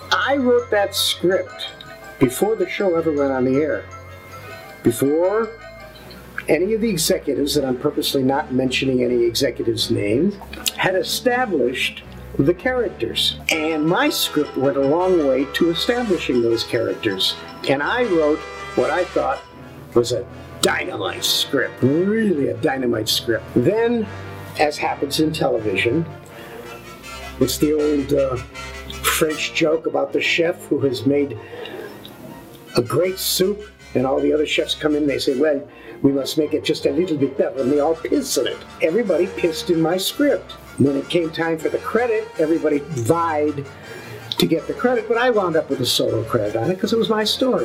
I wrote that script before the show ever went on the air. Before any of the executives, that I'm purposely not mentioning any executives' names, had established the characters. And my script went a long way to establishing those characters. And I wrote what I thought was a dynamite script, really a dynamite script. Then, as happens in television, it's the old French joke about the chef who has made a great soup, and all the other chefs come in and they say, well, we must make it just a little bit better, and they all piss in it. Everybody pissed in my script. When it came time for the credit, everybody vied to get the credit, but I wound up with a solo credit on it because it was my story.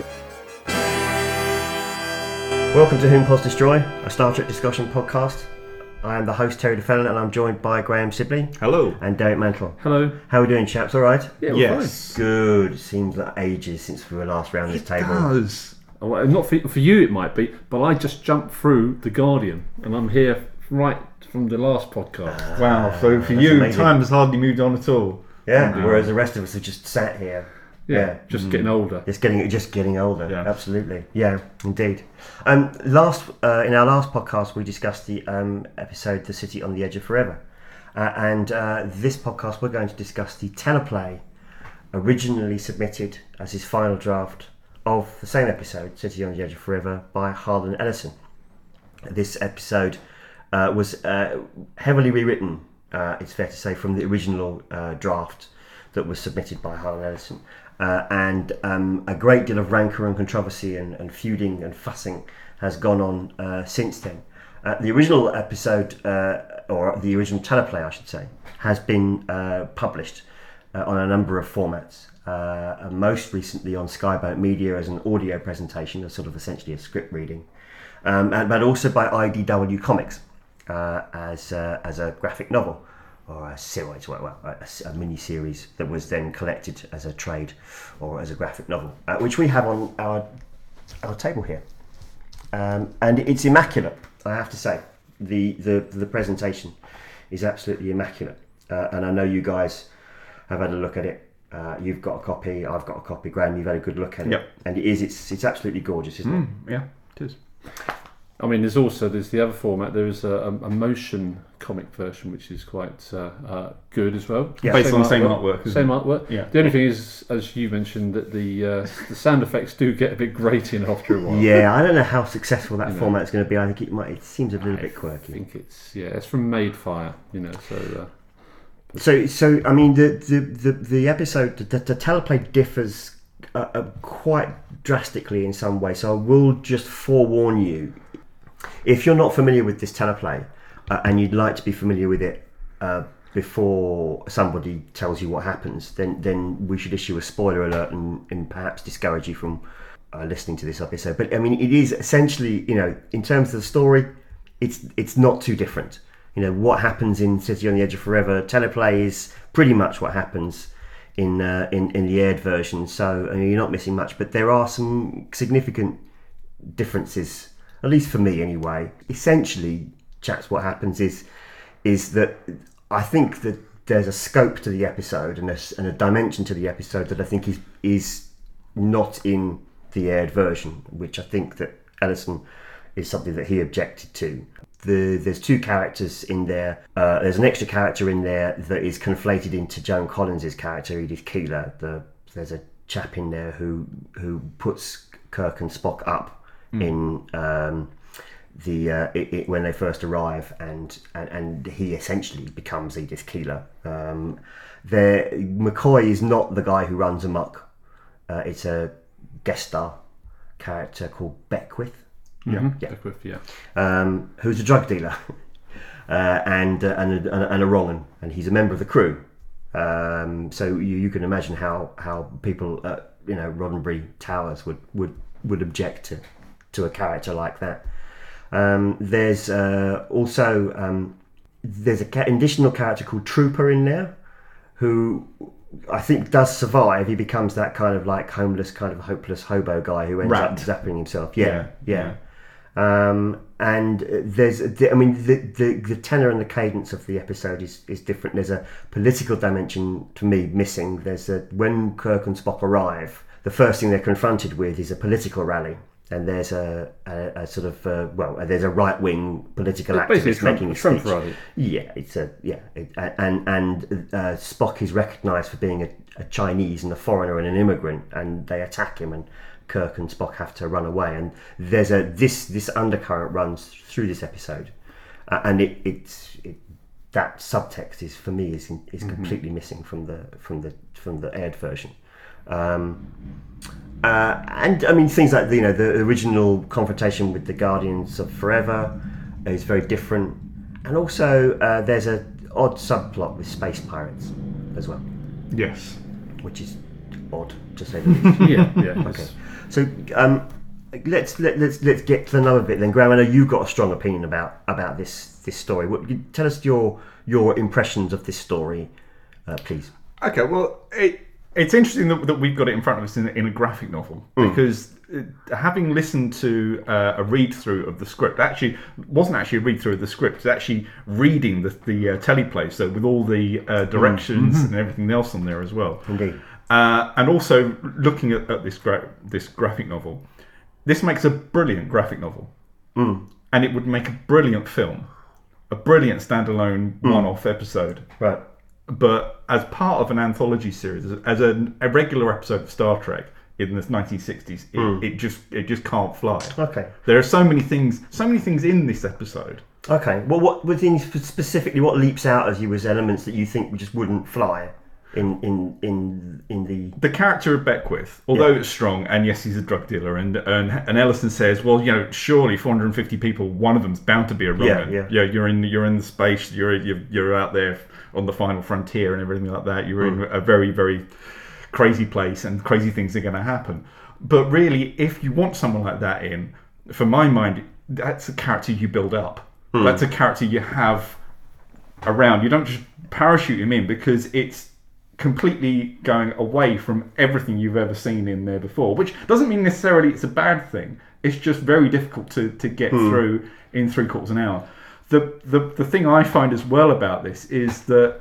Welcome to Whom Pods Destroy, a Star Trek discussion podcast. I am the host, Terry DeFellon, and I'm joined by Graham Sibley. Hello. And Derek Mantle. Hello. How are we doing, chaps? All right? Yeah, we're Yes. fine. Good. It seems like ages since we were last round this table. Does. Well, not for you, it might be, but I just jumped through The Guardian, and I'm here right from the last podcast. Wow, so for that's you, amazing. time has hardly moved on at all. Yeah, whereas the rest of us have just sat here. Just getting older. Just getting older. Yeah. Absolutely. Yeah, indeed. In our last podcast, we discussed the episode "The City on the Edge of Forever," and this podcast we're going to discuss the teleplay originally submitted as his final draft of the same episode, "City on the Edge of Forever," by Harlan Ellison. This episode was heavily rewritten, it's fair to say, from the original draft that was submitted by Harlan Ellison. And a great deal of rancour and controversy and feuding and fussing has gone on since then. The original episode, or the original teleplay I should say, has been published on a number of formats. Most recently on Skyboat Media as an audio presentation, as sort of essentially a script reading, but also by IDW Comics as a graphic novel, or a series, a mini-series that was then collected as a trade or as a graphic novel, which we have on our table here. And it's immaculate, I have to say. The presentation is absolutely immaculate. And I know you guys have had a look at it. You've got a copy, I've got a copy, Graham, you've had a good look at it. Yep. And it's absolutely gorgeous, isn't it? Yeah, it is. I mean, there's the other format. There is a motion comic version, which is quite good as well. Yeah. Based on the same artwork. isn't Same it? artwork. Yeah. The only thing is, as you mentioned, that the sound effects do get a bit grating after a while. Yeah, I don't know how successful that You know. format is going to be. I think it seems a little bit I quirky. think it's from Madefire, so. So I mean, the episode, the teleplay differs quite drastically in some way. So I will just forewarn you, if you're not familiar with this teleplay and you'd like to be familiar with it before somebody tells you what happens, then we should issue a spoiler alert and perhaps discourage you from listening to this episode. But I mean, it is essentially, in terms of the story, it's not too different. What happens in City on the Edge of Forever teleplay is pretty much what happens in the aired version. So you're not missing much, but there are some significant differences, at least for me anyway. Essentially, chaps, what happens is that I think that there's a scope to the episode and a dimension to the episode that I think is not in the aired version, which I think that Ellison is something that he objected to. There's two characters in there. There's an extra character in there that is conflated into Joan Collins' character, Edith Keeler. There's a chap in there who puts Kirk and Spock up in when they first arrive, and he essentially becomes Edith Keeler. McCoy is not the guy who runs amok. It's a guest star character called Beckwith. Who's a drug dealer and a wrong 'un, and he's a member of the crew. So you can imagine how people at Roddenberry Towers would object to a character like that. There's also there's an additional character called Trooper in there, who I think does survive. He becomes that kind of like homeless, kind of hopeless hobo guy who ends up zapping himself. Yeah. And the tenor and the cadence of the episode is different. There's a political dimension to me missing. When Kirk and Spock arrive, the first thing they're confronted with is a political rally. And there's a sort of there's a right wing political activist making a speech. Rally. Yeah, and Spock is recognised for being a Chinese and a foreigner and an immigrant, and they attack him, and Kirk and Spock have to run away. And there's this undercurrent runs through this episode, and that subtext is for me is completely missing from the aired version. And I mean things like the original confrontation with the Guardians of Forever is very different, and also there's an odd subplot with space pirates as well. Yes, which is odd to say the least. Yeah. Okay, so let's get to another bit then. Graham, I know you've got a strong opinion about this story. Tell us your impressions of this story, please. Okay, well, it's interesting that we've got it in front of us in a graphic novel, because having listened to a read-through of the script, actually wasn't actually a read-through of the script, it's actually reading the teleplay, so with all the directions and everything else on there as well. Indeed. And also looking at this graphic novel, this makes a brilliant graphic novel, and it would make a brilliant film, a brilliant standalone one-off episode. Right. But as part of an anthology series, as a regular episode of Star Trek in the 1960s, it just can't fly. Okay. There are so many things in this episode. Okay. Well, what within specifically what leaps out as you as elements that you think just wouldn't fly in the character of Beckwith, although it's strong, and yes, he's a drug dealer, and Ellison says, well, surely 450 people, one of them's bound to be a Roman. Yeah. You're in the space. You're out there on the final frontier and everything like that. You're in a very, very crazy place, and crazy things are going to happen. But really, if you want someone like that in, for my mind, that's a character you build up. That's a character you have around. You don't just parachute him in, because it's completely going away from everything you've ever seen in there before, which doesn't mean necessarily it's a bad thing. It's just very difficult to get through in 3/4 an hour. The thing I find as well about this is that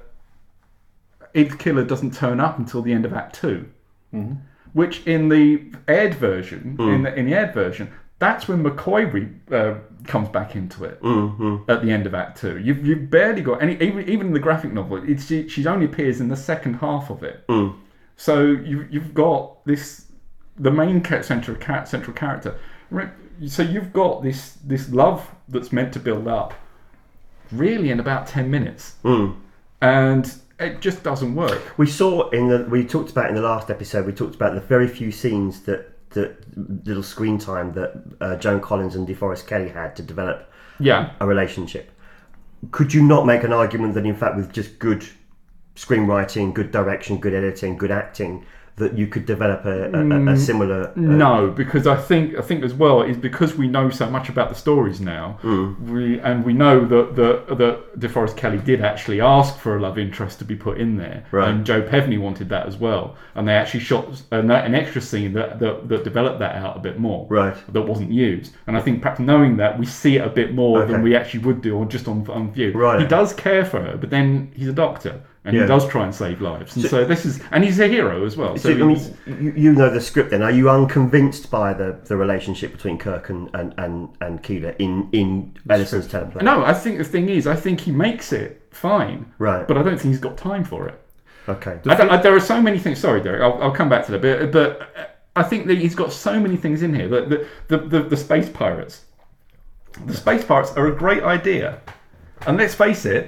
Id Killer doesn't turn up until the end of Act 2, which in the aired version, in the aired version, that's when McCoy comes back into it at the end of Act 2. You've barely got any, even in the graphic novel, she only appears in the second half of it. So you've got the main central character. So you've got this love that's meant to build up really in about 10 minutes, and it just doesn't work. We talked about in the last episode. We talked about the very few scenes that little screen time that Joan Collins and DeForest Kelley had to develop a relationship. Could you not make an argument that in fact with just good screenwriting, good direction, good editing, good acting, that you could develop a similar... No, because I think as well is because we know so much about the stories now, we know that DeForest Kelley did actually ask for a love interest to be put in there, and Joe Pevney wanted that as well, and they actually shot an extra scene that developed that out a bit more, that wasn't used. And I think perhaps knowing that, we see it a bit more than we actually would do on view. He does care for her, but then he's a doctor. And he does try and save lives, and so this is, and he's a hero as well. So I mean, you know the script. Then are you unconvinced by the relationship between Kirk and Keeler in Ellison's teleplay? No, I think the thing is, I think he makes it fine, right? But I don't think he's got time for it. Okay. There are so many things. Sorry, Derek. I'll come back to that. But I think that he's got so many things in here. The space pirates. The space pirates are a great idea, and let's face it.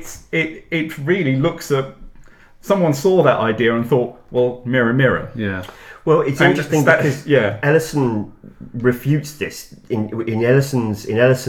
It really looks at, someone saw that idea and thought, well, mirror, mirror. Yeah. Well, it's interesting because Ellison refutes this in Ellison's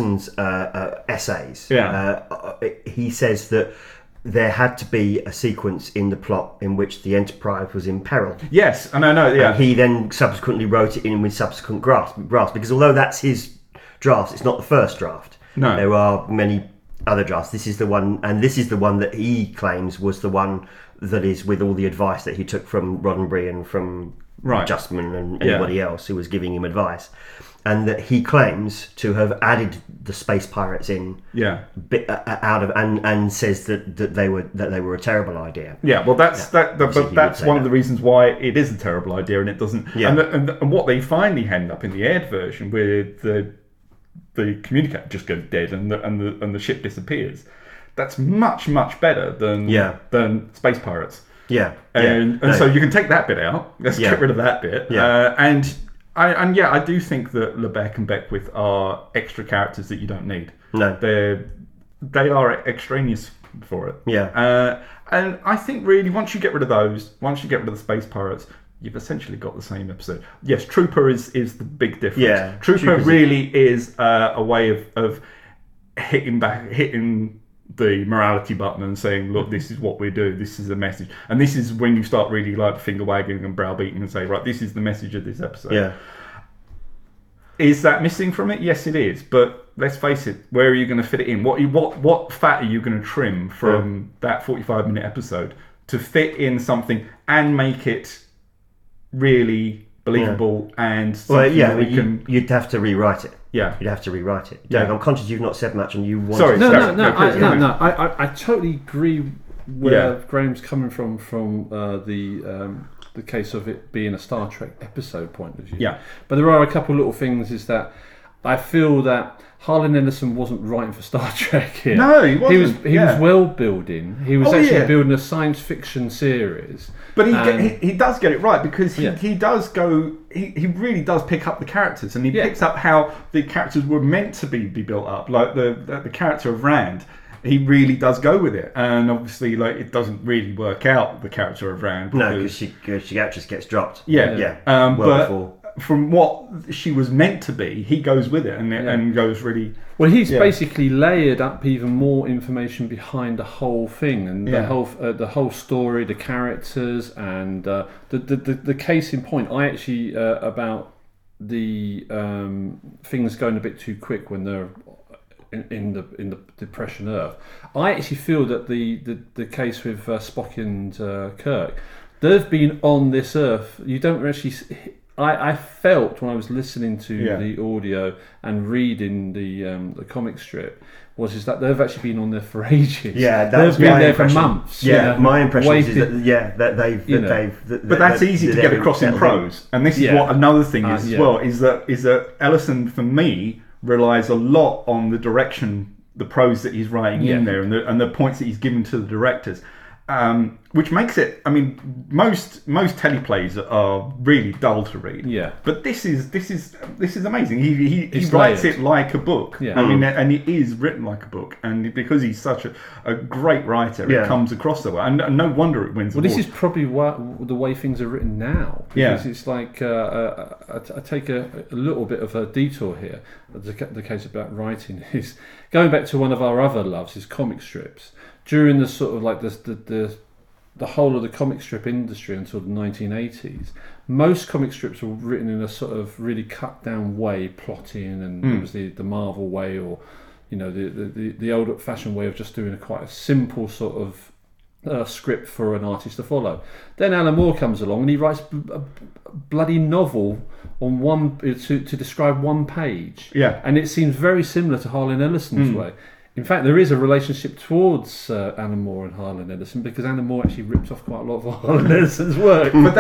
essays. He says that there had to be a sequence in the plot in which the Enterprise was in peril. Yes, and I know. Yeah. And he then subsequently wrote it in with subsequent drafts because although that's his draft, it's not the first draft. No. There are many other drafts. This is the one, and this is the one that he claims was the one that is with all the advice that he took from Roddenberry and from Justman and anybody else who was giving him advice, and that he claims to have added the space pirates in out of and says that they were a terrible idea. Yeah, well, that's one of the reasons why it is a terrible idea, and it doesn't. Yeah. And what they finally end up in the aired version, where the communicator just goes dead and the ship disappears. That's much better than space pirates. Yeah, and so you can take that bit out. Let's get rid of that bit. Yeah. I do think that Lebec and Beckwith are extra characters that you don't need. No, they are extraneous for it. Yeah. And I think really once you get rid of those, once you get rid of the space pirates, you've essentially got the same episode. Yes, Trooper is the big difference. Yeah, Trooper really is a way of hitting the morality button and saying, look, this is what we do, this is the message. And this is when you start really like finger wagging and browbeating and say, right, this is the message of this episode. Yeah. Is that missing from it? Yes, it is. But let's face it, where are you going to fit it in? What fat are you going to trim from that 45-minute episode to fit in something and make it really believable and something you'd have to rewrite it. Yeah, you'd have to rewrite it. Dave, I'm conscious you've not said much, and you want. Sorry, I totally agree where Graham's coming from the case of it being a Star Trek episode point of view. Yeah, but there are a couple of little things. Is that I feel that Harlan Ellison wasn't writing for Star Trek here. No, he wasn't. He was world building. He was actually building a science fiction series. But he does get it right, because he does go. He really does pick up the characters, and he picks up how the characters were meant to be built up. Like the character of Rand, he really does go with it, and obviously, like, it doesn't really work out, the character of Rand. Because she actress gets dropped. But from what she was meant to be, he goes with it and goes really. Well, he's basically layered up even more information behind the whole thing, and the whole story, the characters, and the case in point. I actually about the things going a bit too quick when they're in the Depression Earth. I actually feel that the case with Spock and Kirk, they've been on this Earth. You don't actually. I felt when I was listening to the audio and reading the comic strip is that they've actually been on there for ages. Yeah, they've been there for months. Yeah, my impression is that they've. But that's easy to get across in prose, and this is what another thing is as well. Is that Ellison, for me, relies a lot on the direction, the prose that he's writing in there, and the points that he's given to the directors. Which makes it. I mean, most teleplays are really dull to read. Yeah. But this is amazing. He writes it like a book. Yeah. I mean, and it is written like a book. And because he's such a great writer, it comes across that way. And no wonder it wins. Well, this is probably the way things are written now. Because it's like I take a little bit of a detour here. The case about writing is going back to one of our other loves is comic strips. During the sort of like the whole of the comic strip industry until the 1980s, most comic strips were written in a sort of really cut down way, plotting, and it was the Marvel way, or the old fashioned way of just doing quite a simple sort of script for an artist to follow. Then Alan Moore comes along and he writes a bloody novel on one to describe one page. Yeah, and it seems very similar to Harlan Ellison's way. In fact, there is a relationship towards Alan Moore and Harlan Ellison, because Alan Moore actually ripped off quite a lot of Harlan Ellison's work. But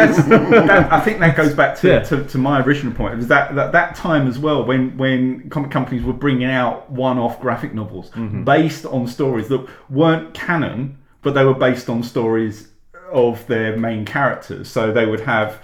I think that goes back to my original point. It was that time as well when comic companies were bringing out one-off graphic novels based on stories that weren't canon, but they were based on stories of their main characters. So they would have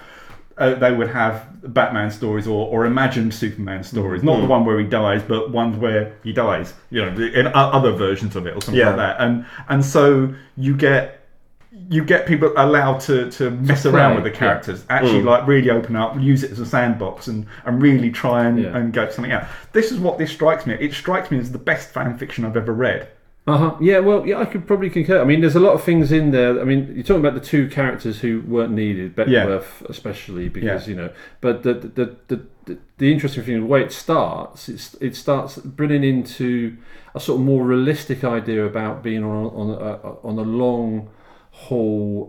Batman stories or imagined Superman stories, not the one where he dies, but ones where he dies, in other versions of it or something like that. And so you get people allowed to mess around with the characters, actually like really open up, use it as a sandbox, and really try and get something out. This is what this strikes me. It strikes me as the best fan fiction I've ever read. Yeah, well, I could probably concur. I mean, there's a lot of things in there. I mean, you're talking about the two characters who weren't needed, Beckwith especially, because but the interesting thing, the way it starts, it starts bringing into a sort of more realistic idea about being on a long haul,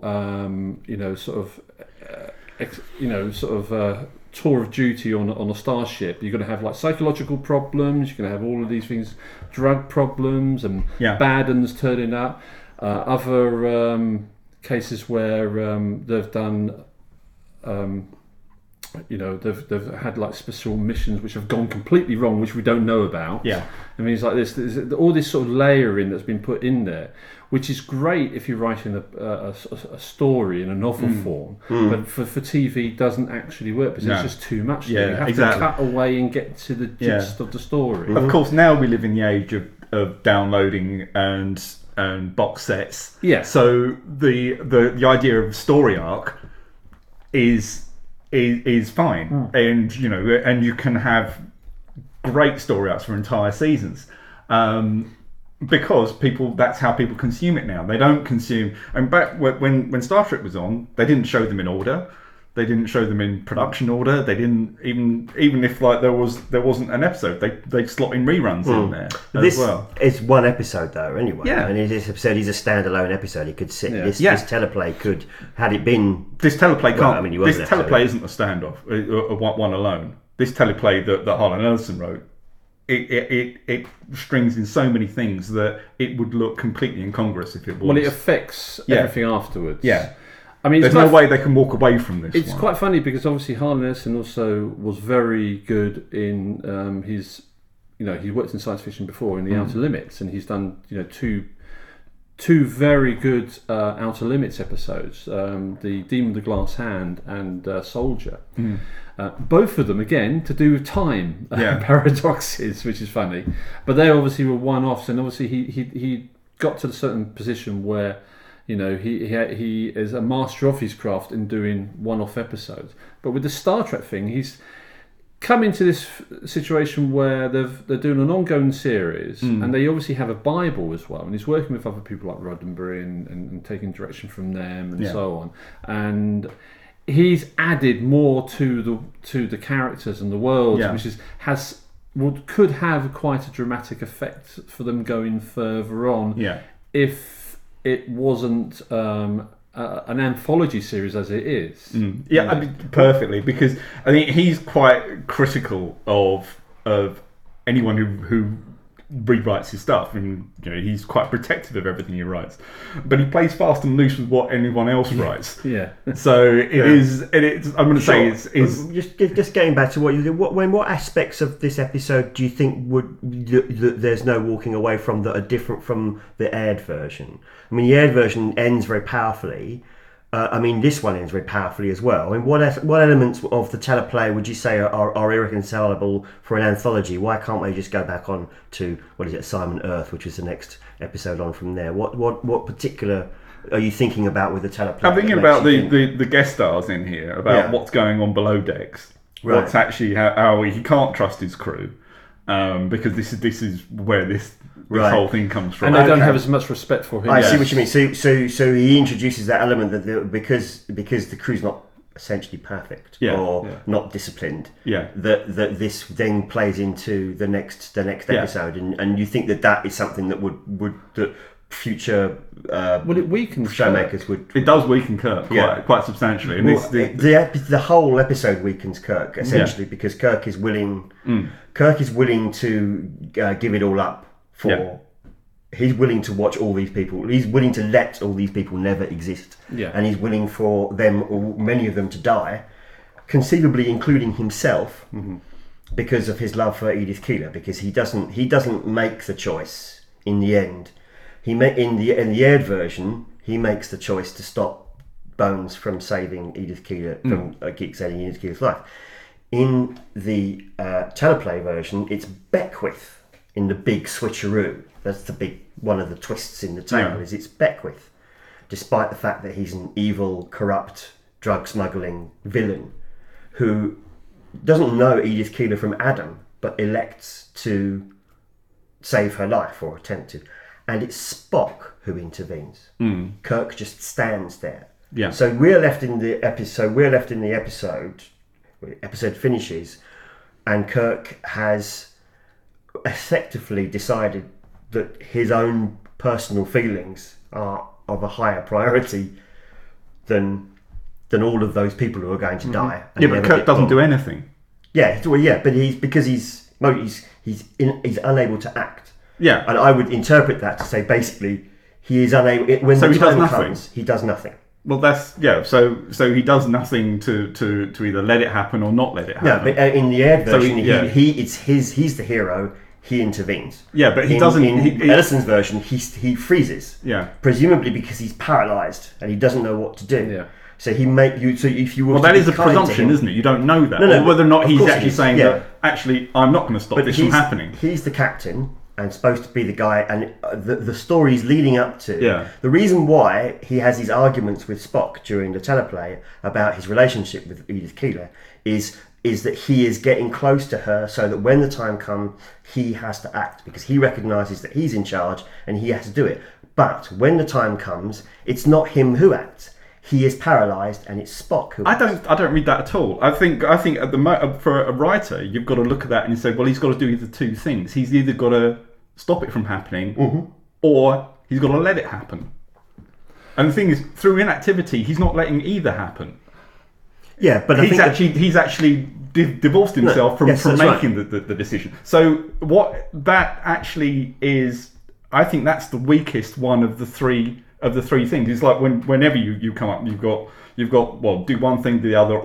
tour of duty on a starship. You're going to have like psychological problems. You're going to have all of these things, drug problems and bad uns turning up. Other cases where they've done. They've had like special missions which have gone completely wrong, which we don't know about. Yeah, I mean, it's like this. There's all this sort of layering that's been put in there, which is great if you're writing a story in a novel form. But for TV, doesn't actually work because it's just too much. Yeah, you have to cut away and get to the gist of the story. Of course, now we live in the age of downloading and box sets. Yeah. So the idea of story arc is fine, and you can have great story arcs for entire seasons, because that's how people consume it now. They don't consume. And back when Star Trek was on, they didn't show them in order. They didn't show them in production order. They didn't even if like there wasn't an episode, they slot in reruns in there as well. It's one episode though, anyway. Yeah. And this episode is a standalone episode. It could sit. Yeah. This teleplay could, had it been. This teleplay can't. This teleplay isn't a standoff. One alone. This teleplay that Harlan Ellison wrote. It strings in so many things that it would look completely incongruous if it was. Well, it affects everything afterwards. Yeah. I mean, there's no way they can walk away from this. It's quite funny because obviously Harlan Ellison also was very good in his, he worked in science fiction before in the Outer Limits, and he's done two very good Outer Limits episodes, the Demon of the Glass Hand and Soldier. Both of them again to do with time paradoxes, which is funny, but they obviously were one-offs, and obviously he got to a certain position where. He is a master of his craft in doing one-off episodes. But with the Star Trek thing, he's come into this situation where they're doing an ongoing series, and they obviously have a Bible as well. And he's working with other people like Roddenberry and taking direction from them and so on. And he's added more to the characters and the world, which could have quite a dramatic effect for them going further on. Yeah. If it wasn't an anthology series as it is. Yeah, I mean, perfectly, because I think he's quite critical of anyone who rewrites his stuff, and he's quite protective of everything he writes. But he plays fast and loose with what anyone else writes. Yeah. So it's. I'm going to say it's just getting back to what aspects of this episode do you think there's no walking away from that are different from the aired version? I mean, the aired version ends very powerfully. This one ends very powerfully as well. I mean, what elements of the teleplay would you say are irreconcilable for an anthology? Why can't they just go back on to Assignment Earth, which is the next episode on from there? What particular are you thinking about with the teleplay? I'm thinking about the guest stars in here, about what's going on below decks. Right. What's actually how he can't trust his crew, because this is where this whole thing comes from, and they don't have as much respect for him. I see what you mean. So he introduces that element that because the crew's not essentially perfect or not disciplined. Yeah. That this then plays into the next episode, and you think that is something that would that future it weakens showmakers would. It does weaken Kirk quite substantially, and the whole episode weakens Kirk essentially because Kirk is willing. Kirk is willing to give it all up. He's willing to watch all these people. He's willing to let all these people never exist, and he's willing for many of them to die, conceivably including himself, because of his love for Edith Keeler. Because he doesn't make the choice in the end. In the aired version, he makes the choice to stop Bones from saving Edith Keeler from saving Edith Keeler's life. In the teleplay version, it's Beckwith. In the big switcheroo, that's one of the twists in the tale. Is it's Beckwith, despite the fact that he's an evil, corrupt, drug smuggling villain who doesn't know Edith Keeler from Adam, but elects to save her life or attempt to, and it's Spock who intervenes. Kirk just stands there. Yeah. So we're left in the episode. Episode finishes and Kirk has effectively decided that his own personal feelings are of a higher priority than all of those people who are going to die. Yeah, but Kirk doesn't do anything. Yeah, but he's unable to act. Yeah, and I would interpret that to say basically he is unable. When the time comes, he does nothing. Well, that's So he does nothing to either let it happen or not let it happen. No, but in the aired version, he's the hero. He intervenes. Yeah, but he doesn't. In Ellison's version, he freezes. Yeah, presumably because he's paralysed and he doesn't know what to do. Yeah. So he make you. So if you were, well, that is a presumption, isn't it? You don't know that, or whether or not he's actually saying that. Actually, I'm not going to stop this from happening. He's the captain and supposed to be the guy, and the stories leading up to. Yeah. The reason why he has these arguments with Spock during the teleplay about his relationship with Edith Keeler is that he is getting close to her, so that when the time comes, he has to act because he recognises that he's in charge and he has to do it. But when the time comes, it's not him who acts. He is paralysed, and it's Spock who. I don't read that at all. I think at the for a writer, you've got to look at that and you say, well, he's got to do either two things. He's either got to stop it from happening, or he's got to let it happen. And the thing is, through inactivity, he's not letting either happen. Yeah, but he's actually divorced himself from making the decision. So what that actually is, I think that's the weakest one of the three things. It's like whenever you come up, you've got well, do one thing, do the other,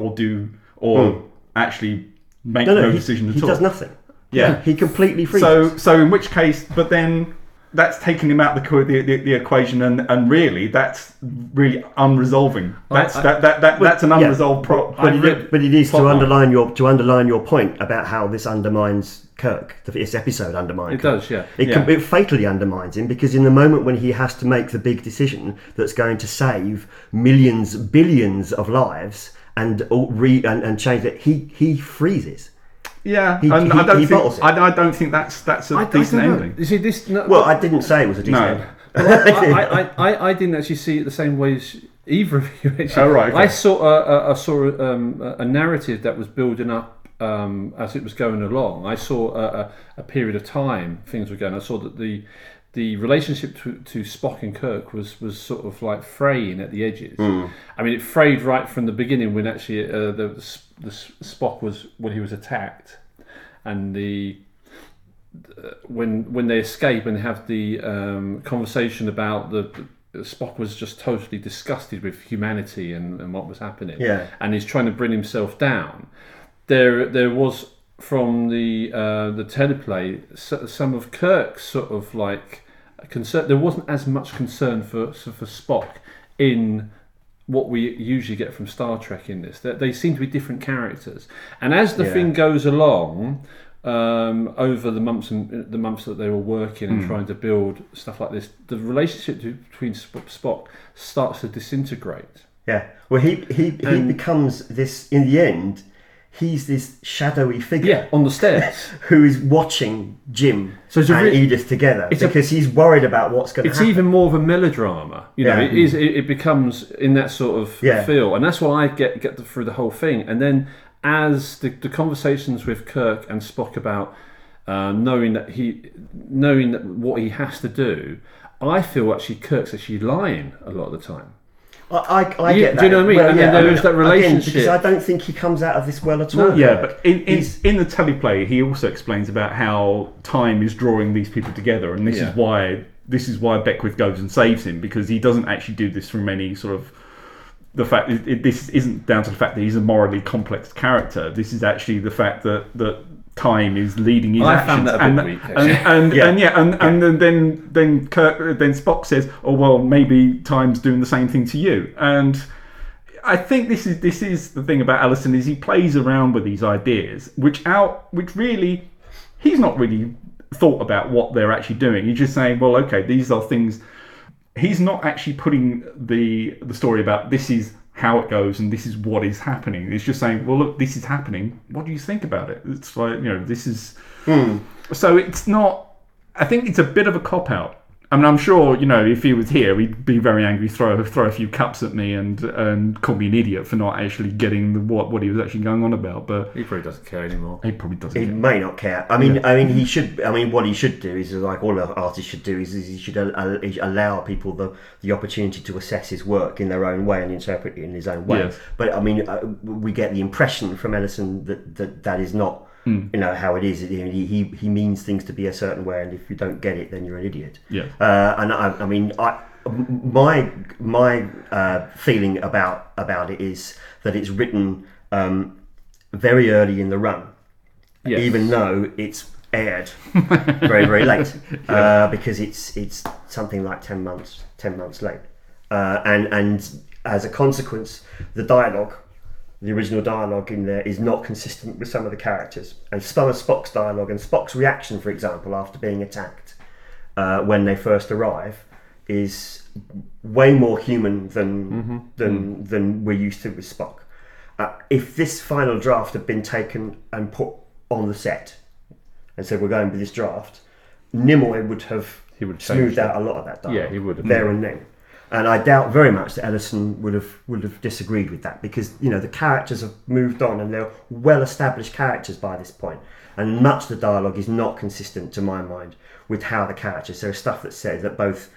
or actually make no decision at all. He does nothing. Yeah, he completely freezes. So in which case, but then that's taking him out the equation, and really that's really unresolving. That's an unresolved problem. But it is to underline your point about how this undermines Kirk. This episode undermines. It does, yeah. It fatally undermines him because in the moment when he has to make the big decision that's going to save millions, billions of lives and change it, he freezes. Yeah, I don't think that's a decent ending. You see, this. No, well, I didn't say it was a decent ending. I didn't actually see it the same way as either of you. Actually. Oh, right. Okay. I saw a narrative that was building up as it was going along. I saw a period of time things were going. I saw that the relationship to Spock and Kirk was sort of like fraying at the edges. I mean, it frayed right from the beginning when actually the Spock was when he was attacked, and when they escape and have the conversation about the Spock was just totally disgusted with humanity and what was happening. Yeah, and he's trying to bring himself down. There was from the teleplay some of Kirk's sort of like concern. There wasn't as much concern for Spock in what we usually get from Star Trek in this. That they seem to be different characters, and as the thing goes along over the months that they were working and trying to build stuff like this, the relationship between Spock starts to disintegrate. Yeah, well, he becomes this in the end. He's this shadowy figure on the stairs who is watching Jim and Edith together because he's worried about what's going to happen. It's even more of a melodrama, It becomes in that sort of feel, and that's what I get through the whole thing. And then as the conversations with Kirk and Spock about knowing that what he has to do, I feel actually Kirk's actually lying a lot of the time. I get that. Do you know what I mean? Well, there is that relationship. Because I don't think he comes out of this well at all. Yeah, but in the teleplay, he also explains about how time is drawing these people together, and this is why Beckwith goes and saves him, because he doesn't actually do this from any sort of the fact. This isn't down to the fact that he's a morally complex character. This is actually the fact that time is leading his actions. Found that a bit weak, then Spock says, "Oh well, maybe time's doing the same thing to you." And I think this is the thing about Ellison, is he plays around with these ideas, which really he's not really thought about what they're actually doing. He's just saying, "Well, okay, these are things." He's not actually putting the story about this is how it goes and this is what is happening. It's just saying, well, look, this is happening. What do you think about it? It's like, this is... So it's not... I think it's a bit of a cop-out. I mean, I'm sure, if he was here, he'd be very angry, throw a few cups at me and call me an idiot for not actually getting what he was actually going on about. But he probably doesn't care anymore. He probably doesn't. He may not care. I mean, he should. I mean, what he should do is, like all artists should do, is he should allow people the opportunity to assess his work in their own way and interpret it in his own way. Yes. But I mean, we get the impression from Ellison that is not. How it is. He means things to be a certain way, and if you don't get it, then you're an idiot. Yeah. My feeling about it is that it's written very early in the run, even though it's aired very, very late, because it's something like 10 months late, and as a consequence, the original dialogue in there is not consistent with some of the characters. And some of Spock's dialogue and Spock's reaction, for example, after being attacked when they first arrive, is way more human than we're used to with Spock. If this final draft had been taken and put on the set and said, we're going with this draft, Nimoy would have smoothed out a lot of that dialogue. Yeah, he would have. There and then. And I doubt very much that Ellison would have disagreed with that, because the characters have moved on and they're well-established characters by this point, and much of the dialogue is not consistent, to my mind, with how the characters. There's stuff that says that both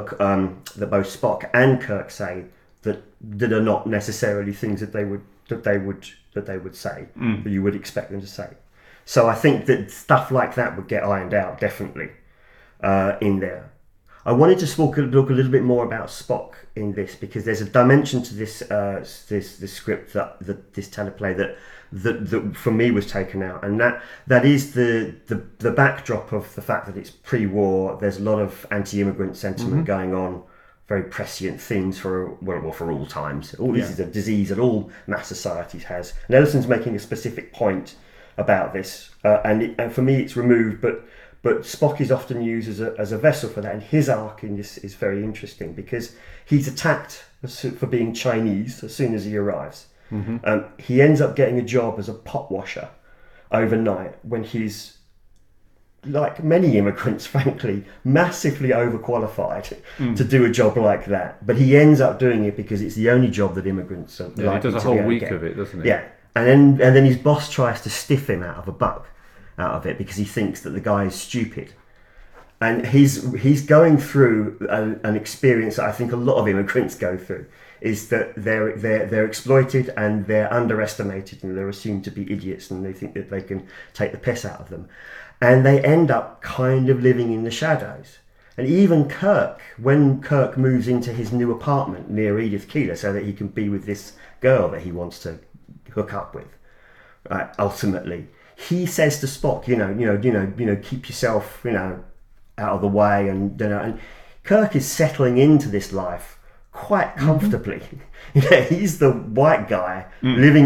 Spock and Kirk say that are not necessarily things that they would say, that you would expect them to say. So I think that stuff like that would get ironed out definitely in there. I wanted to look a little bit more about Spock in this, because there's a dimension to this script this teleplay that for me was taken out, and that is the backdrop of the fact that it's pre-war. There's a lot of anti-immigrant sentiment going on, very prescient things for all times. This is a disease that all mass societies has, and Ellison's making a specific point about this, and for me it's removed, But Spock is often used as a vessel for that, and his arc in this is very interesting, because he's attacked for being Chinese as soon as he arrives. He ends up getting a job as a pot washer overnight, when he's, like many immigrants, frankly, massively overqualified to do a job like that. But he ends up doing it because it's the only job that immigrants are likely to get. He does a whole week of it, doesn't he? Yeah, and then his boss tries to stiff him out of it because he thinks that the guy is stupid, and he's going through an experience that I think a lot of immigrants go through, is that they're exploited and they're underestimated and they're assumed to be idiots, and they think that they can take the piss out of them, and they end up kind of living in the shadows. And even Kirk, when Kirk moves into his new apartment near Edith Keeler so that he can be with this girl that he wants to hook up with, ultimately, he says to Spock, keep yourself, out of the way, and Kirk is settling into this life quite comfortably. He's the white guy living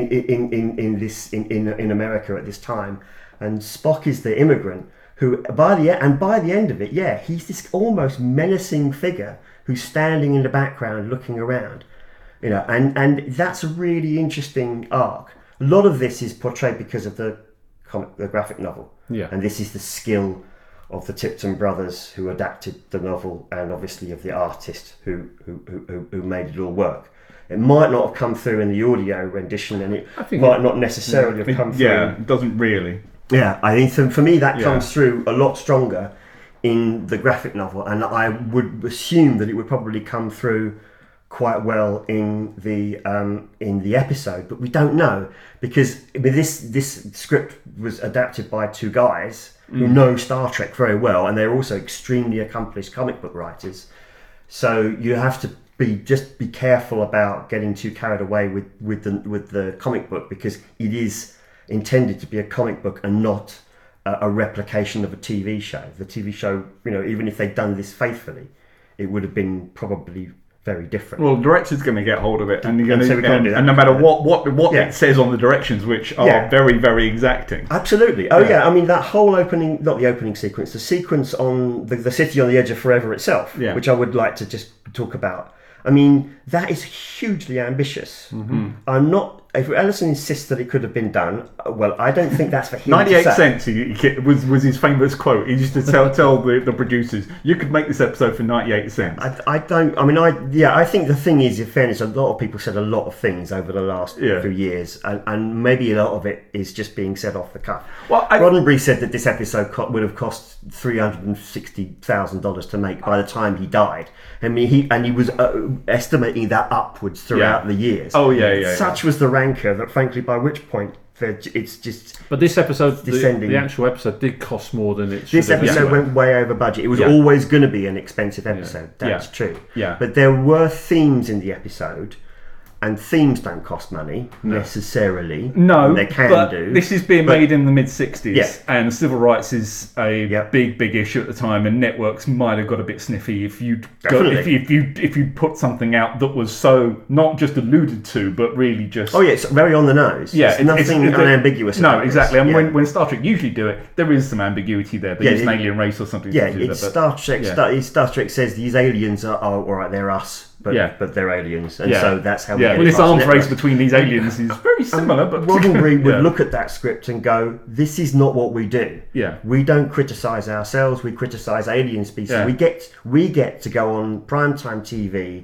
in America at this time, and Spock is the immigrant who, by the end of it, he's this almost menacing figure who's standing in the background looking around, and that's a really interesting arc. A lot of this is portrayed because of the graphic novel, and this is the skill of the Tipton brothers who adapted the novel, and obviously of the artist who made it all work. It might not have come through in the audio rendition, and it might not necessarily have come through. Yeah, it doesn't really. Yeah, I think for me that comes through a lot stronger in the graphic novel, and I would assume that it would probably come through quite well in the episode, but we don't know, because this script was adapted by two guys who know Star Trek very well, and they're also extremely accomplished comic book writers. So you have to be careful about getting too carried away with the comic book, because it is intended to be a comic book and not a replication of a TV show. The TV show, even if they'd done this faithfully, it would have been probably very different. Well, the director's going to get hold of it, and no matter what it says on the directions, which are very, very exacting. Absolutely. Oh yeah. I mean, that whole opening, not the opening sequence, the sequence on the city on the edge of forever itself, which I would like to just talk about. I mean, that is hugely ambitious. I'm not if Ellison insists that it could have been done, well, I don't think that's for him. 98 to say. cents was his famous quote. He used to tell the producers, "You could make this episode for 98 cents." I think the thing is, in fairness, a lot of people said a lot of things over the last few years, and maybe a lot of it is just being said off the cuff. Well, Roddenberry said that this episode would have cost $360,000 to make by the time he died. I mean, he was estimating that upwards throughout the years. Oh yeah. Such was the rancor that, frankly, by which point it's just. But this episode, descending. the actual episode, did cost more than it should. This episode went way over budget. It was always going to be an expensive episode. That's true. Yeah. But there were themes in the episode. And themes don't cost money necessarily. No, they can but do. This is being made in the mid-60s, and civil rights is a big issue at the time, and networks might have got a bit sniffy if you'd put something out that was so not just alluded to, but really just it's very on the nose. Yeah, it's nothing unambiguous. No, exactly. And when Star Trek usually do it, there is some ambiguity there. They use an alien race or something. Yeah, to do it's that, Star Trek. Star Trek says these aliens are all right. They're us. But they're aliens, and so that's how we get this arms race between these aliens is very similar. But Roddenberry would look at that script and go, "This is not what we do. Yeah, we don't criticise ourselves. We criticise alien species. Yeah. We get to go on primetime TV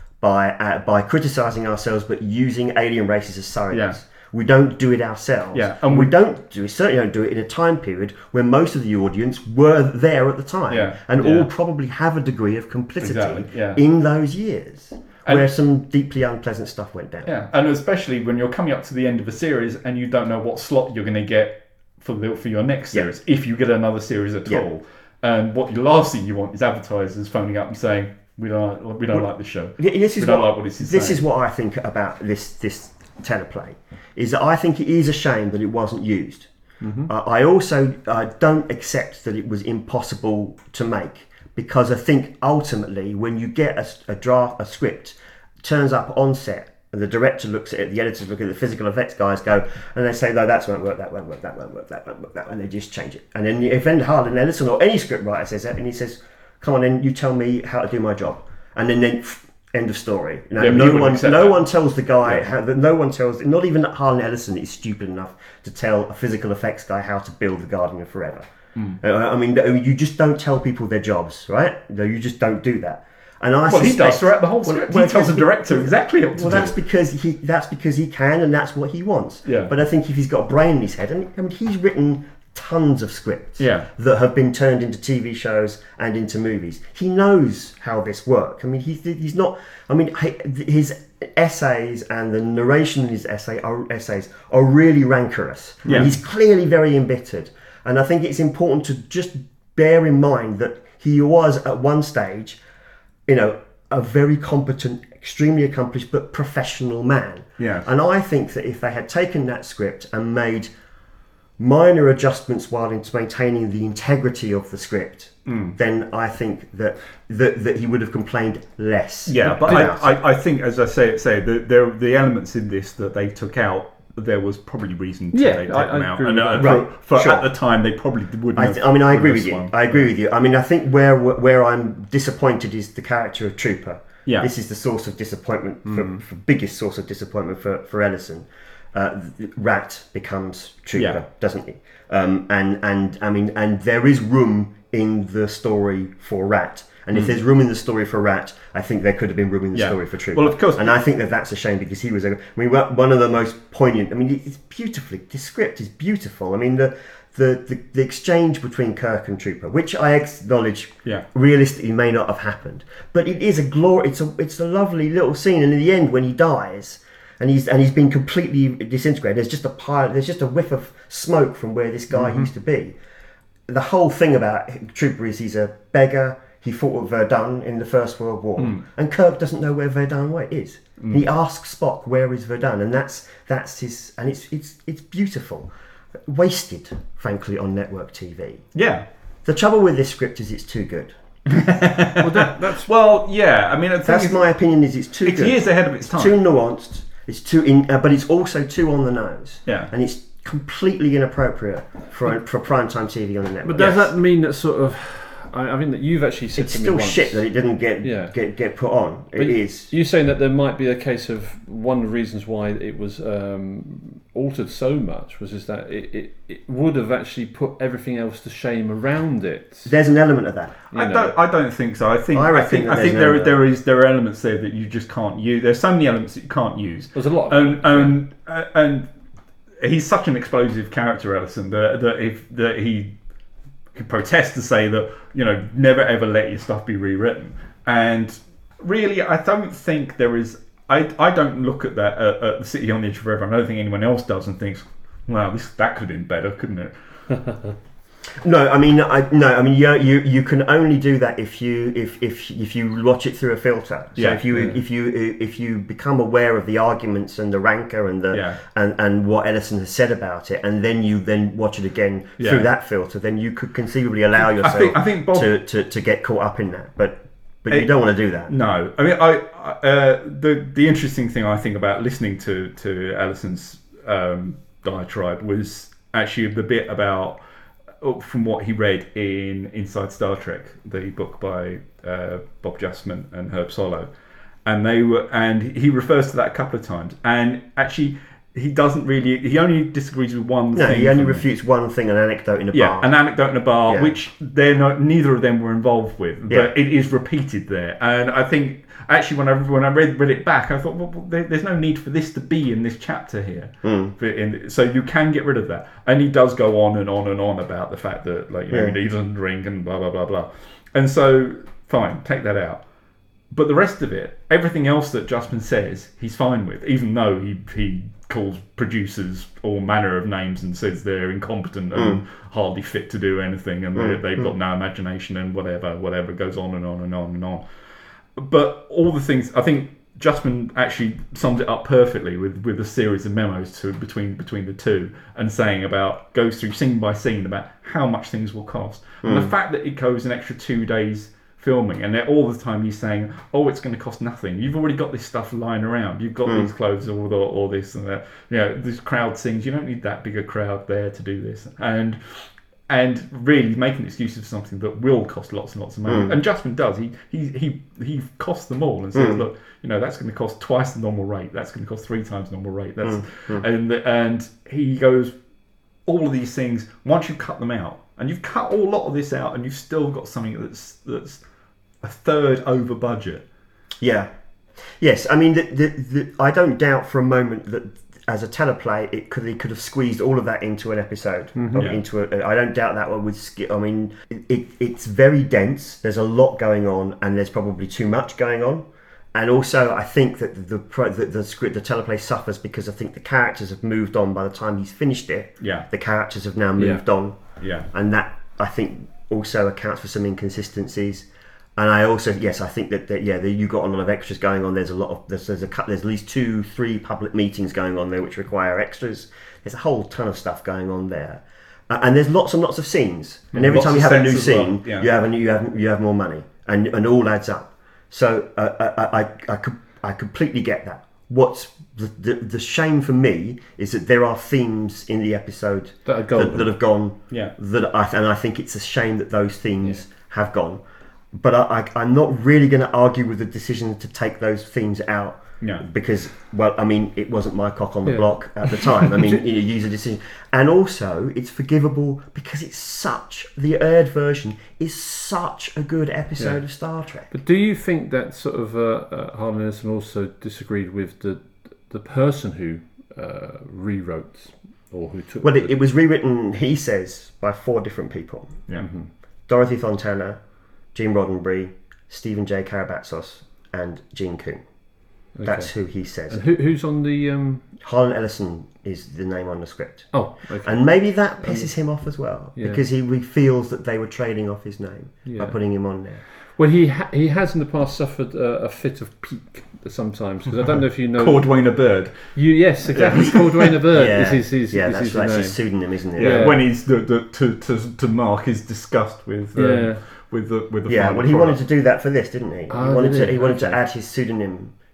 by criticising ourselves, but using alien races as surrogates." Yeah. We don't do it ourselves. Yeah, and we certainly don't do it in a time period where most of the audience were there at the time, and all probably have a degree of complicity in those years where some deeply unpleasant stuff went down. Yeah, and especially when you're coming up to the end of a series and you don't know what slot you're going to get for your next series, if you get another series at all. And what the last thing you want is advertisers phoning up and saying, "We don't like this show. We don't like what this is." This is what I think about this teleplay. Is that I think it is a shame that it wasn't used. Mm-hmm. I also don't accept that it was impossible to make, because I think ultimately when you get a script turns up on set and the director looks at it, the editors look at it, the physical effects guys go and they say, "No, that won't work, that won't work, that won't work, that won't work," and they just change it. And then if Harlan Ellison or any script writer says that, and he says, "Come on, then you tell me how to do my job," and then end of story. No one tells the guy. No one tells. Not even Harlan Ellison is stupid enough to tell a physical effects guy how to build the Guardian of Forever. I mean, you just don't tell people their jobs, right? No, you just don't do that. And he does throughout the whole script. He tells the director exactly what to do. That's because he can, and that's what he wants. Yeah. But I think if he's got a brain in his head, I mean, he's written tons of scripts that have been turned into TV shows and into movies. He knows how this works. I mean, he's not. I mean, his essays and the narration in his essays are really rancorous. Yeah. And he's clearly very embittered. And I think it's important to just bear in mind that he was at one stage, a very competent, extremely accomplished, but professional man. Yeah. And I think that if they had taken that script and made minor adjustments while maintaining the integrity of the script, then I think that he would have complained less. Yeah, but I think, as I say, the elements in this that they took out, there was probably reason to take them out. And at the time, they probably wouldn't. I agree with you. I agree with you. I mean, I think where I'm disappointed is the character of Trooper. Yeah. This is the source of disappointment, for biggest source of disappointment for Ellison. Rat becomes Trooper, doesn't he? And there is room in the story for Rat. And if there's room in the story for Rat, I think there could have been room in the story for Trooper. Well, of course. And I think that's a shame, because he was one of the most poignant. I mean, it's beautifully. The script is beautiful. I mean, the exchange between Kirk and Trooper, which I acknowledge realistically may not have happened, but it is it's a lovely little scene. And in the end, when he dies, and he's been completely disintegrated, there's just a whiff of smoke from where this guy used to be. The whole thing about Trooper is he's a beggar. He fought with Verdun in the First World War, and Kirk doesn't know where Verdun is. He asks Spock, "Where is Verdun?" And that's his, and it's beautiful. Wasted, frankly, on network TV. Yeah. The trouble with this script is it's too good. I mean, that's my opinion. Is it's too good. It's years ahead of its time. Too nuanced. It's too but it's also too on the nose. Yeah. And it's completely inappropriate for primetime TV on the network. But does that mean that sort of I mean that you've actually said it's to me still once, shit that it didn't get put on. But it is. You're saying that there might be a case of one of the reasons why it was altered so much was that it would have actually put everything else to shame around it. There's an element of that. I don't think so. I think there are elements there that you just can't use. There's so many elements that you can't use. There's a lot. And he's such an explosive character, Ellison, that he protest to say that, you know, never ever let your stuff be rewritten. And really, I don't think there is. I don't look at that at the City on the Edge of Forever. I don't think anyone else does and thinks, "Wow, that could have been better, couldn't it?" No, I mean, you can only do that if you watch it through a filter. So if you become aware of the arguments and the rancor and and what Ellison has said about it, and then you watch it again through that filter, then you could conceivably allow yourself I think Bob, to get caught up in that. But you don't want to do that. No, I mean, the interesting thing I think about listening to Ellison's diatribe was actually the bit about, from what he read in Inside Star Trek, the book by Bob Justman and Herb Solow, and he refers to that a couple of times, and actually he only disagrees with one thing. No, he only refutes one thing, an anecdote in a bar. Yeah, an anecdote in a bar, which neither of them were involved with, but it is repeated there. And I think, actually, when I read it back, I thought, well, there's no need for this to be in this chapter here. So you can get rid of that. And he does go on and on and on about the fact that, like, he doesn't drink and blah, blah, blah, blah. And so, fine, take that out. But the rest of it, everything else that Justman says, he's fine with, even though he calls producers all manner of names and says they're incompetent and hardly fit to do anything, and they've got no imagination and whatever goes on and on and on and on. But all the things, I think Justman actually summed it up perfectly with a series of memos between the two, and goes through scene by scene about how much things will cost. And the fact that it goes an extra 2 days filming, and all the time he's saying, "Oh, it's going to cost nothing. You've already got this stuff lying around. You've got these clothes, or this and that. You know, this crowd sings. You don't need that big a crowd there to do this." And really making excuses for something that will cost lots and lots of money. And Justman does. He costs them all and says, "Look, you know, that's going to cost twice the normal rate. That's going to cost 3 times the normal rate." And he goes, all of these things, once you cut them out, and you've cut a lot of this out, and you've still got something that's a third over budget. Yeah. Yes, I mean, I don't doubt for a moment that as a teleplay, he could have squeezed all of that into an episode. I don't doubt that one would. I mean, it's very dense. There's a lot going on, and there's probably too much going on. And also, I think that the teleplay suffers because I think the characters have moved on by the time he's finished it. Yeah, the characters have now moved on. Yeah, and that, I think, also accounts for some inconsistencies. And I also, I think that you've got a lot of extras going on. There's at least 2-3 public meetings going on there which require extras. There's a whole ton of stuff going on there, and there's lots and lots of scenes. And every time you have a new scene, you have more money, and all adds up. So I completely get that. What's the shame for me is that there are themes in the episode that have gone. Yeah. And I think it's a shame that those themes have gone. But I'm not really going to argue with the decision to take those themes out. No. Because, well, I mean, it wasn't my cock on the block at the time. I mean, use a decision. And also, it's forgivable because the aired version is such a good episode of Star Trek. But do you think that sort of Harlan Ellison also disagreed with the person who rewrote or who took... Well, it was rewritten, he says, by 4 different people. Yeah. Mm-hmm. Dorothy Fontana, Gene Roddenberry, Stephen J. Karabatsos, and Gene Coon. Okay. That's who he says. And who's on the... Harlan Ellison is the name on the script. Oh, okay. And maybe that pisses him off as well, because he feels that they were trading off his name by putting him on there. Well, he has in the past suffered a fit of pique sometimes, because I don't know if you know... Cordwainer Bird. Yes, exactly. Cordwainer Bird is his that's his pseudonym, isn't it? Yeah, when he's to mark his disgust with the well, he wanted to do that for this, didn't he? He wanted to add his pseudonym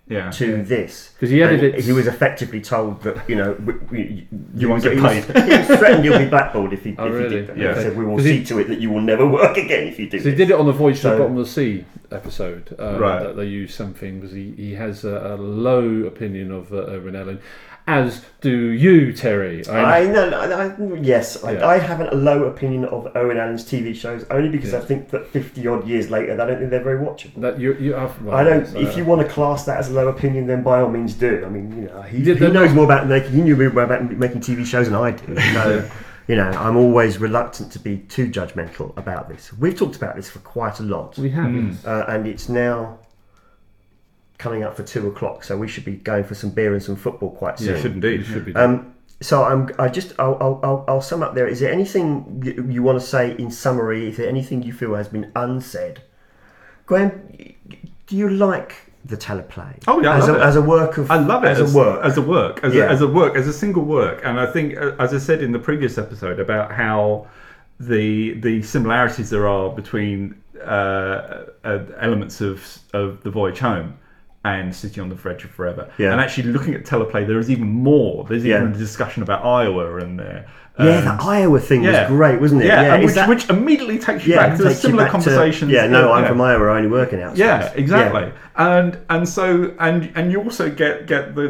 to this. Because he was effectively told that, you won't get paid. He was threatened he'll be blackballed if he really? did that. Yeah. He said, we will see to it that you will never work again if you do this. He did it on the Voyage to the Bottom of the Sea episode. Right. That they use something because he has a low opinion of Ellen. As do you, Terry. I haven't a low opinion of Owen Allen's TV shows only because I think that 50 odd years later, I don't think they're very watchable. That you have, well, I don't. If you want to class that as a low opinion, then by all means do. I mean, he knows more about making. He knew more about making TV shows than I do. So, I'm always reluctant to be too judgmental about this. We've talked about this for quite a lot. We have, and it's now coming up for 2:00, so we should be going for some beer and some football quite soon. Yeah, should indeed. Should be. So I'll sum up there. Is there anything you want to say in summary? Is there anything you feel has been unsaid? Graham, do you like the teleplay? Oh yeah, as a work of. I love it as a single work, and I think, as I said in the previous episode about how the similarities there are between elements of The Voyage Home and City on the Edge of Forever. Yeah. And actually looking at teleplay, there is even more. There's even a discussion about Iowa in there. The Iowa thing was great, wasn't it? Yeah, which immediately takes you back to the similar conversations. I'm from Iowa, only working outside. Yeah, exactly. Yeah. And you also get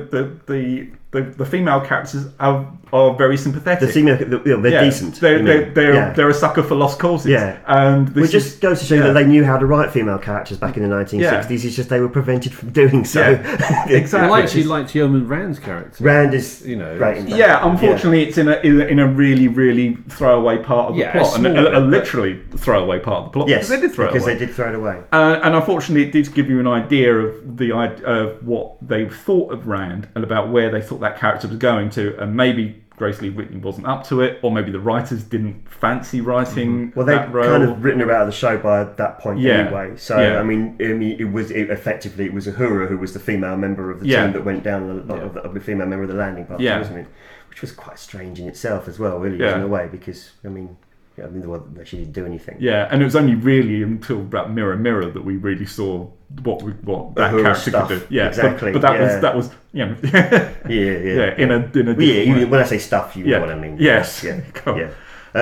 the female characters are very sympathetic. They're decent. They're a sucker for lost causes. Yeah, and which just goes to show that they knew how to write female characters back in the 1960s. It's just they were prevented from doing so. Yeah. Exactly. I actually liked Yeoman Rand's character. Rand is great. In that. Unfortunately, it's in a really, really throwaway part of the plot, and a literally throwaway part of the plot. Yes, because they did throw it away. And unfortunately, it did give you an idea of what they thought of Rand and about where they thought that character was going to, and maybe Grace Lee Whitney wasn't up to it, or maybe the writers didn't fancy writing. Well, they'd that role. kind of written her out of the show by that point anyway. So I mean, it was Uhura who was the female member of the team that went down, the female member of the landing party, wasn't it? Which was quite strange in itself as well, really, in a way, because she didn't do anything. Yeah, and it was only really until about Mirror Mirror that we really saw what that character could do. Yeah, exactly. But that was In a when I say stuff, you know what I mean. Yes. Yeah. Cool. Yeah.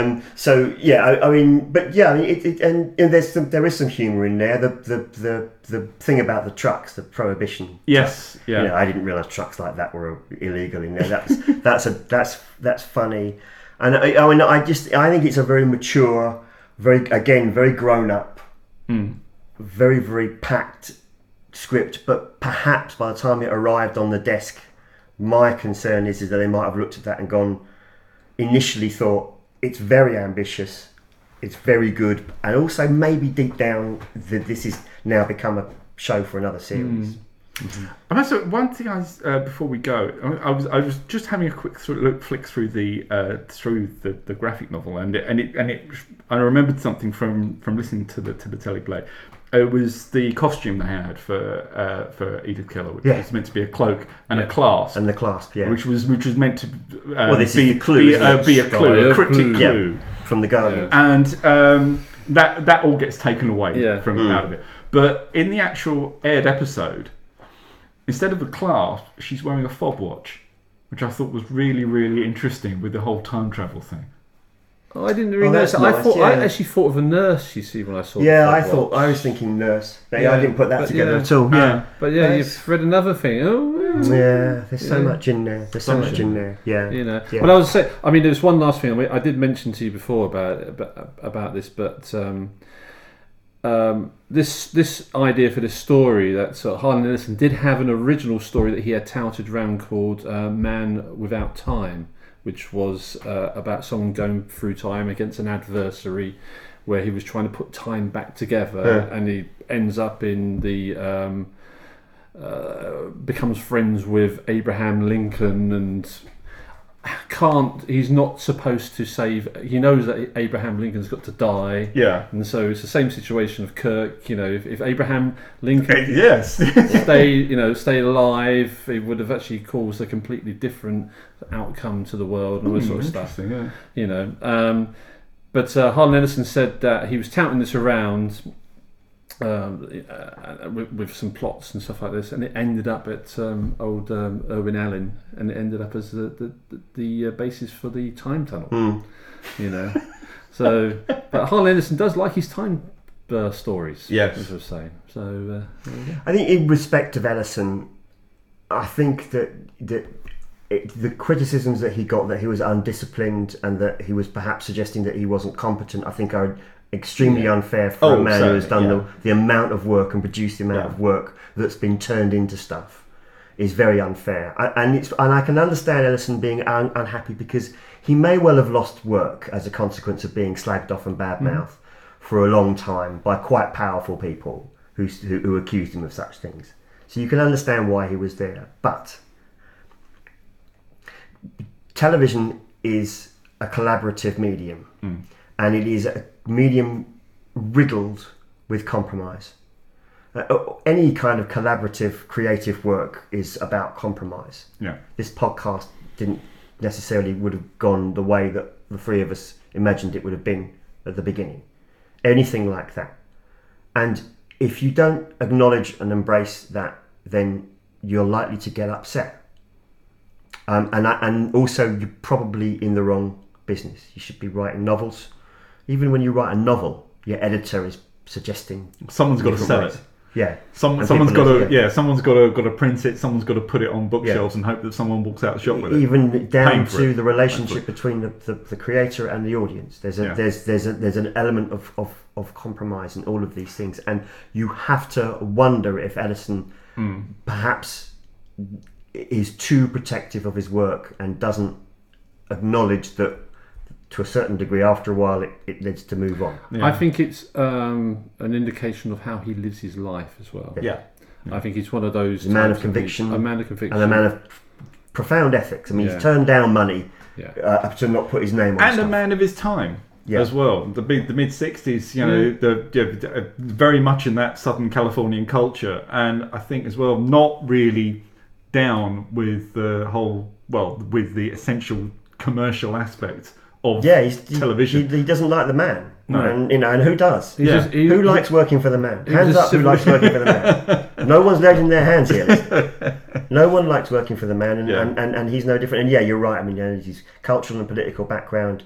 There is some humour in there. The thing about the trucks, the prohibition. Yes. Trucks, yeah. I didn't realise trucks like that were illegal in there. That's funny. And I think it's a very mature, very grown up, very, very packed script. But perhaps by the time it arrived on the desk, my concern is that they might have looked at that and initially thought it's very ambitious, it's very good, and also maybe deep down that this is now become a show for another series. Mm-hmm. And also, one thing before we go, I was just having a quick flick through the graphic novel, and I remembered something from listening to the teleplay. It was the costume they had for Edith Keller, which was meant to be a cloak and a clasp, and the clasp, which was meant to be a clue, a cryptic clue from the Guardian, and that all gets taken away from out of it. But in the actual aired episode, instead of a clasp, she's wearing a fob watch, which I thought was really, really interesting with the whole time travel thing. Oh, I didn't really notice. Nice, I actually thought of a nurse. You see, when I saw. Yeah, I was thinking nurse. I didn't put that together at all. But you've read another thing. There's so much in there. Yeah, But I was saying, there's one last thing. I did mention to you before about this, but this idea for this story that Harlan Ellison did have an original story that he had touted around called Man Without Time, which was about someone going through time against an adversary, where he was trying to put time back together, and he ends up in the becomes friends with Abraham Lincoln, and he's not supposed to save. He knows that Abraham Lincoln's got to die. Yeah, and so it's the same situation of Kirk. If Abraham Lincoln stay alive, it would have actually caused a completely different outcome to the world and all this sort of stuff. Yeah. But Harlan Ellison said that he was touting this around with some plots and stuff like this, and it ended up at old Irwin Allen, and it ended up as the basis for the time tunnel. You know, so but Harlan Ellison does like his time stories. Yes, as I was saying. So I think in respect of Ellison, I think that the criticisms that he got, that he was undisciplined and that he was perhaps suggesting that he wasn't competent, I think are extremely unfair for a man who has done the amount of work and produced the amount of work that's been turned into stuff is very unfair. And I can understand Ellison being unhappy because he may well have lost work as a consequence of being slagged off and badmouthed for a long time by quite powerful people who accused him of such things. So you can understand why he was there. But television is a collaborative medium, and it is a medium riddled with compromise. Any kind of collaborative, creative work is about compromise. Yeah. This podcast didn't necessarily would have gone the way that the three of us imagined it would have been at the beginning. Anything like that. And if you don't acknowledge and embrace that, then you're likely to get upset. And also, you're probably in the wrong business. You should be writing novels. Even when you write a novel, your editor is suggesting someone's got to sell it. Yeah, someone's got to print it. Someone's got to put it on bookshelves and hope that someone walks out the shop with it. Even down to the relationship between the creator and the audience. There's an element of compromise in all of these things, and you have to wonder if Ellison perhaps is too protective of his work and doesn't acknowledge that to a certain degree after a while it needs to move on. I think it's an indication of how he lives his life as well. I think he's one of those a man of conviction and a man of profound ethics. I mean, he's turned down money to not put his name on and stuff. A man of his time as well. The mid 60s, you know, very much in that Southern Californian culture, and I think as well not really down with the whole, with the essential commercial aspect of television. He doesn't like the man. No. And who does? Who likes working for the man? Hands up, who likes working for the man? No one's raising their hands here. No one likes working for the man, and he's no different. And you're right. I mean, his cultural and political background,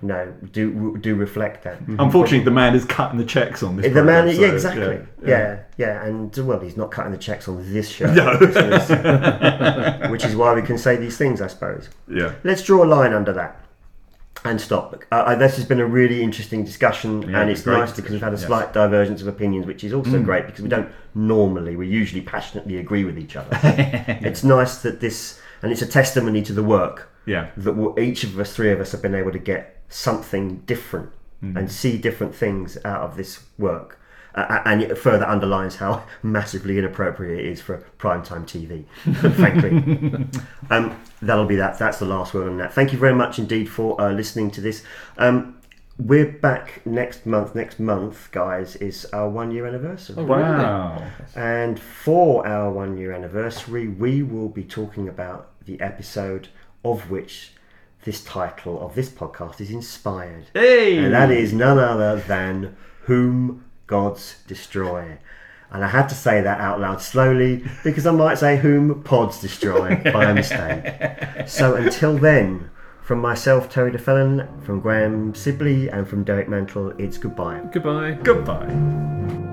do reflect that. Unfortunately, the man is cutting the checks on this. The man, exactly. And he's not cutting the checks on this show. No. which is why we can say these things, I suppose. Yeah. Let's draw a line under that. And stop. This has been a really interesting discussion, and it's nice because we've had a slight divergence of opinions, which is also great because we usually passionately agree with each other. It's nice that and it's a testimony to the work that each of us, three of us, have been able to get something different and see different things out of this work. And it further underlines how massively inappropriate it is for primetime TV, frankly. That'll be that. That's the last word on that. Thank you very much indeed for listening to this. We're back next month. Next month, guys, is our 1 year anniversary. Oh, wow. And for our 1 year anniversary, we will be talking about the episode of which this title of this podcast is inspired. Hey! And that is none other than Whom Gods Destroy. And I had to say that out loud slowly because I might say Whom Pods Destroy by a mistake. So until then, from myself, Terry DeFellon, from Graham Sibley, and from Derek Mantle, it's goodbye. Goodbye. Goodbye.